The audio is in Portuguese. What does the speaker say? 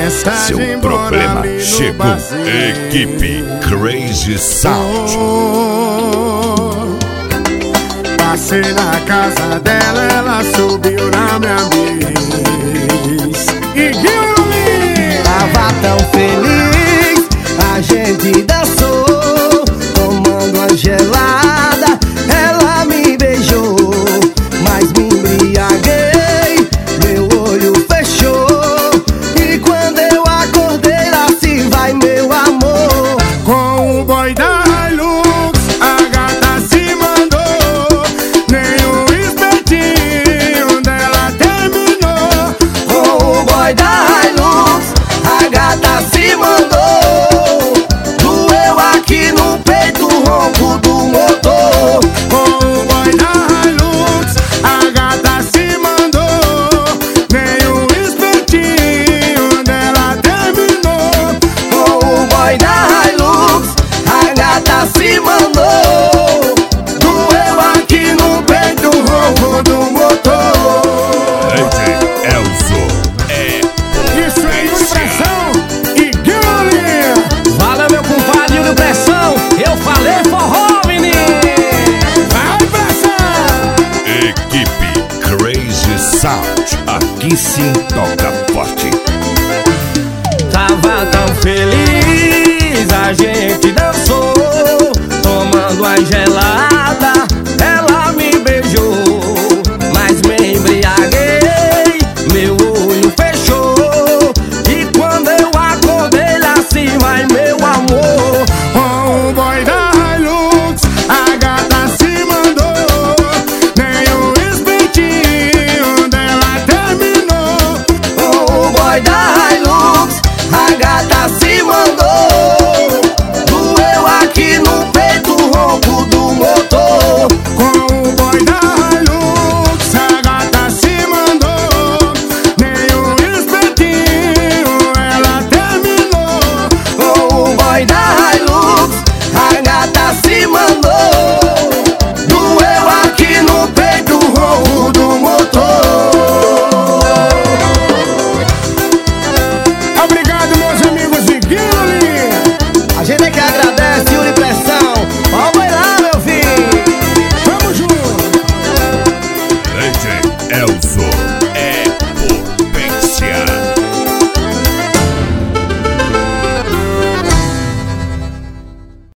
Seu problema chegou. Equipe Crazy Sound. Passei na casa dela, ela subiu na minha bis. E Guilherme tava tão feliz, a gente dançou, tomando a gelada, ela me beijou, mas me embriaguei, meu olho fechou, e quando eu acordei lá se vai meu amor. Com o boy da Hilux, a gata se mandou, nem o espetinho dela terminou. Com o boy da Hilux, a gata se mandou, doeu aqui no peito o ronco do motor. Com o boy da Hilux, a gata se mandou, nem o espetinho dela terminou. Com o boy da Hilux, a gata se mandou, doeu aqui no peito o ronco do motor. DJ Elzo é Isso aí, pressão e Guilherme. Fala, meu compadre Yuri Pressão, eu falei forró, menino. Vai, pressão. Equipe Crazy Sound. Aqui sim toca forte. Tava tão feliz, a gente dançou, tomando a gelada, ela me beijou, mas me embriaguei, meu olho fechou, e quando eu acordei lá se vai meu amor. Com o boy da Hilux, a gata se mandou, nem o espetinho dela terminou. Com o boy da Hilux, a gata se mandou,